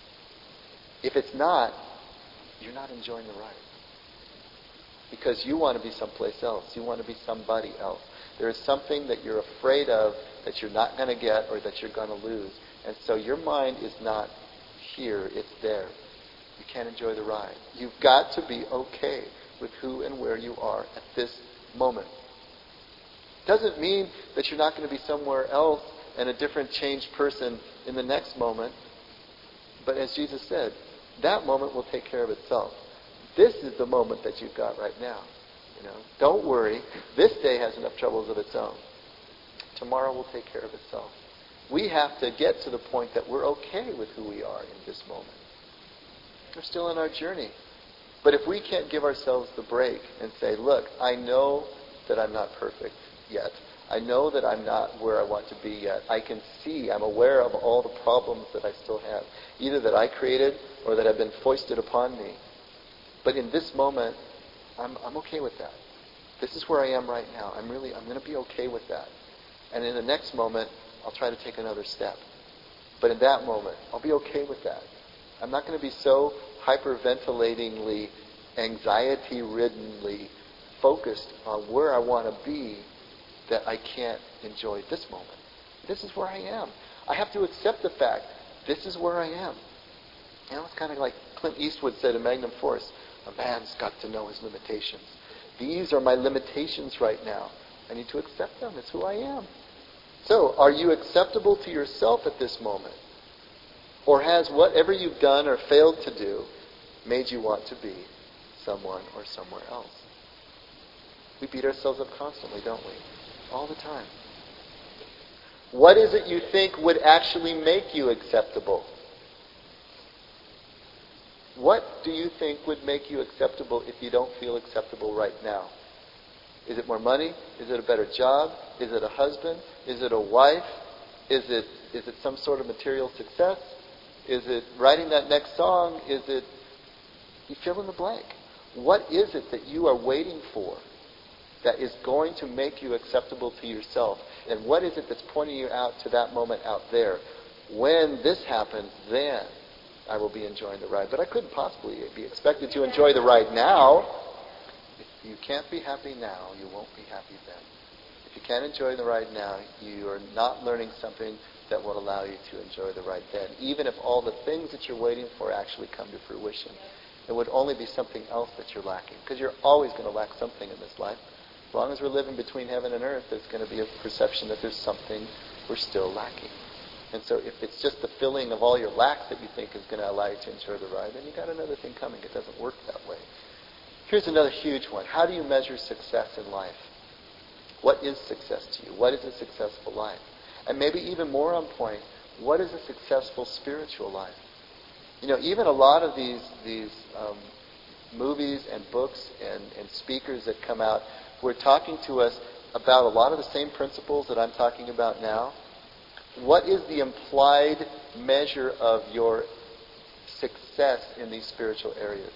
If it's not, you're not enjoying the ride. Because you want to be someplace else. You want to be somebody else. There is something that you're afraid of that you're not going to get or that you're going to lose. And so your mind is not here. It's there. You can't enjoy the ride. You've got to be okay with who and where you are at this moment. Doesn't mean that you're not going to be somewhere else and a different changed person in the next moment. But as Jesus said, that moment will take care of itself. This is the moment that you've got right now. Don't worry. This day has enough troubles of its own. Tomorrow will take care of itself. We have to get to the point that we're okay with who we are in this moment. We're still in our journey. But if we can't give ourselves the break and say, look, I know that I'm not perfect yet. I know that I'm not where I want to be yet. I can see, I'm aware of all the problems that I still have, either that I created or that have been foisted upon me. But in this moment, I'm okay with that. This is where I am right now. I'm going to be okay with that. And in the next moment, I'll try to take another step. But in that moment, I'll be okay with that. I'm not going to be so hyperventilatingly, anxiety-riddenly focused on where I want to be that I can't enjoy this moment. This is where I am. I have to accept the fact this is where I am. It's kind of like Clint Eastwood said in Magnum Force, a man's got to know his limitations. These are my limitations right now. I need to accept them. It's who I am. So, are you acceptable to yourself at this moment? Or has whatever you've done or failed to do made you want to be someone or somewhere else? We beat ourselves up constantly, don't we? All the time. What is it you think would actually make you acceptable? What do you think would make you acceptable if you don't feel acceptable right now? Is it more money? Is it a better job? Is it a husband? Is it a wife? Is it some sort of material success? Is it writing that next song? Is it... You fill in the blank. What is it that you are waiting for that is going to make you acceptable to yourself? And what is it that's pointing you out to that moment out there? When this happens, then I will be enjoying the ride. But I couldn't possibly be expected to enjoy the ride now. If you can't be happy now, you won't be happy then. If you can't enjoy the ride now, you are not learning something that will allow you to enjoy the ride then. Even if all the things that you're waiting for actually come to fruition, it would only be something else that you're lacking. Because you're always going to lack something in this life. As long as we're living between heaven and earth, there's going to be a perception that there's something we're still lacking. And so if it's just the filling of all your lack that you think is going to allow you to enjoy the ride, then you've got another thing coming. It doesn't work that way. Here's another huge one. How do you measure success in life? What is success to you? What is a successful life? And maybe even more on point, what is a successful spiritual life? Even a lot of these movies and books and speakers that come out who are talking to us about a lot of the same principles that I'm talking about now, what is the implied measure of your success in these spiritual areas?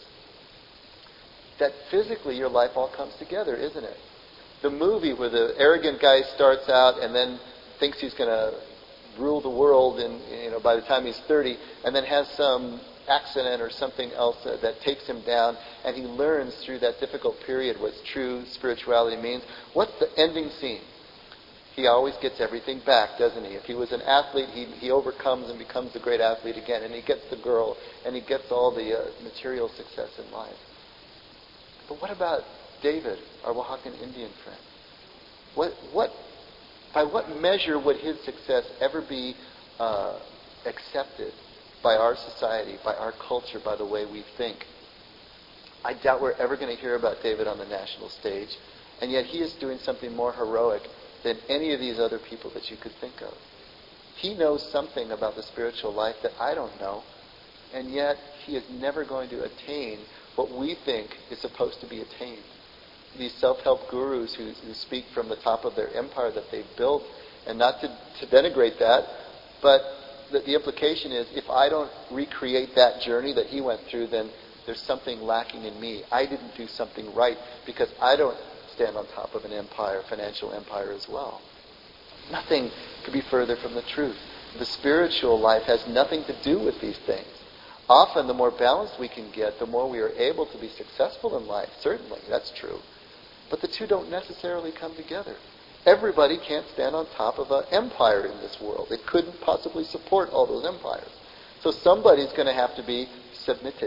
That physically your life all comes together, isn't it? The movie where the arrogant guy starts out and then thinks he's going to rule the world by the time he's 30, and then has some accident or something else that takes him down, and he learns through that difficult period what true spirituality means. What's the ending scene? He always gets everything back, doesn't he? If he was an athlete, he overcomes and becomes a great athlete again, and he gets the girl, and he gets all the material success in life. But what about David, our Oaxacan Indian friend? By what measure would his success ever be accepted by our society, by our culture, by the way we think? I doubt we're ever going to hear about David on the national stage, and yet he is doing something more heroic than any of these other people that you could think of. He knows something about the spiritual life that I don't know, and yet he is never going to attain what we think is supposed to be attained. These self-help gurus who speak from the top of their empire that they've built, and not to denigrate that, but the implication is if I don't recreate that journey that he went through, then there's something lacking in me. I didn't do something right because I don't stand on top of an empire, financial empire as well. Nothing could be further from the truth. The spiritual life has nothing to do with these things. Often, the more balanced we can get, the more we are able to be successful in life. Certainly, that's true. But the two don't necessarily come together. Everybody can't stand on top of an empire in this world. It couldn't possibly support all those empires. So somebody's going to have to be submitted,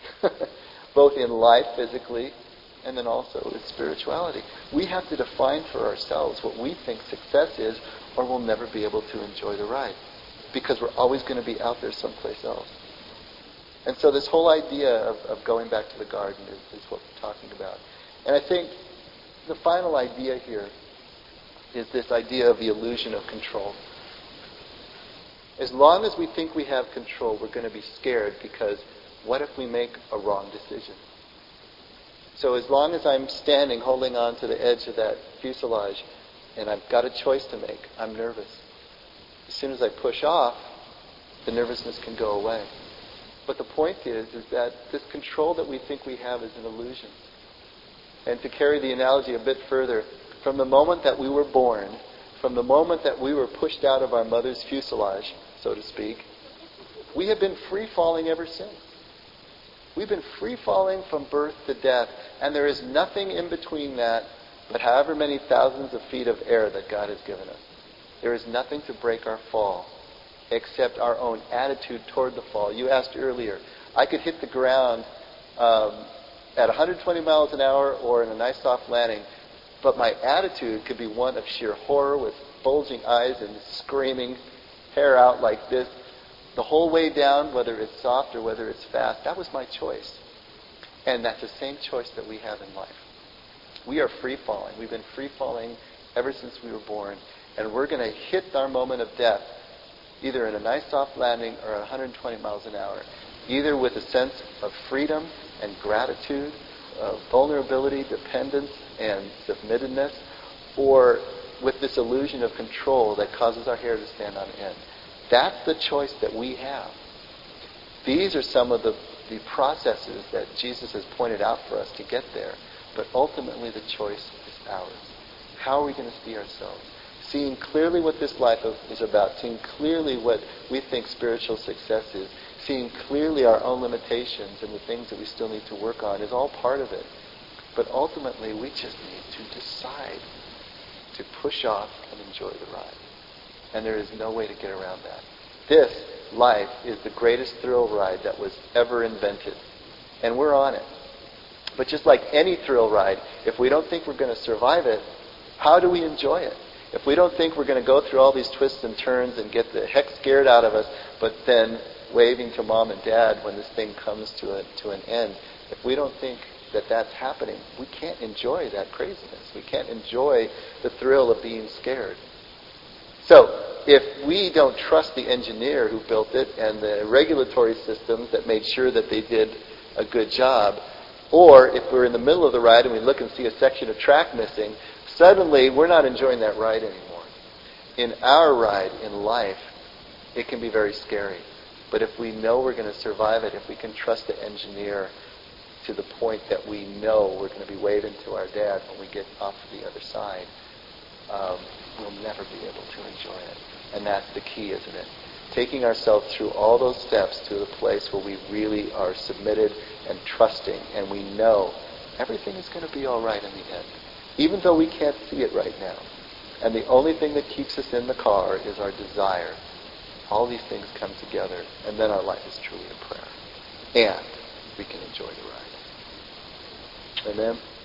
both in life, physically, and then also with spirituality. We have to define for ourselves what we think success is, or we'll never be able to enjoy the ride, because we're always going to be out there someplace else. And so this whole idea of going back to the garden is what we're talking about. And I think the final idea here is this idea of the illusion of control. As long as we think we have control, we're going to be scared, because what if we make a wrong decision? So as long as I'm standing holding on to the edge of that fuselage and I've got a choice to make, I'm nervous. As soon as I push off, the nervousness can go away. But the point is that this control that we think we have is an illusion. And to carry the analogy a bit further, from the moment that we were born, from the moment that we were pushed out of our mother's fuselage, so to speak, we have been free-falling ever since. We've been free-falling from birth to death, and there is nothing in between that but however many thousands of feet of air that God has given us. There is nothing to break our fall except our own attitude toward the fall. You asked earlier, I could hit the ground at 120 miles an hour or in a nice soft landing, but my attitude could be one of sheer horror with bulging eyes and screaming, hair out like this, the whole way down, whether it's soft or whether it's fast. That was my choice. And that's the same choice that we have in life. We are free-falling. We've been free-falling ever since we were born. And we're going to hit our moment of death either in a nice soft landing or at 120 miles an hour, either with a sense of freedom and gratitude, of vulnerability, dependence, and submittedness, or with this illusion of control that causes our hair to stand on end. That's the choice that we have. These are some of the processes that Jesus has pointed out for us to get there. But ultimately the choice is ours. How are we going to see ourselves? Seeing clearly what this life is about, seeing clearly what we think spiritual success is, seeing clearly our own limitations and the things that we still need to work on is all part of it. But ultimately we just need to decide to push off and enjoy the ride. And there is no way to get around that. This life is the greatest thrill ride that was ever invented. And we're on it. But just like any thrill ride, if we don't think we're going to survive it, how do we enjoy it? If we don't think we're going to go through all these twists and turns and get the heck scared out of us, but then waving to mom and dad when this thing comes to an end, if we don't think that that's happening, we can't enjoy that craziness. We can't enjoy the thrill of being scared. So, if we don't trust the engineer who built it and the regulatory systems that made sure that they did a good job, or if we're in the middle of the ride and we look and see a section of track missing, suddenly we're not enjoying that ride anymore. In our ride in life, it can be very scary. But if we know we're going to survive it, if we can trust the engineer to the point that we know we're going to be waving to our dad when we get off the other side, we'll never be able to enjoy it. And that's the key, isn't it? Taking ourselves through all those steps to the place where we really are submitted and trusting, and we know everything is going to be all right in the end, even though we can't see it right now. And the only thing that keeps us in the car is our desire. All these things come together, and then our life is truly a prayer. And we can enjoy the ride. Amen?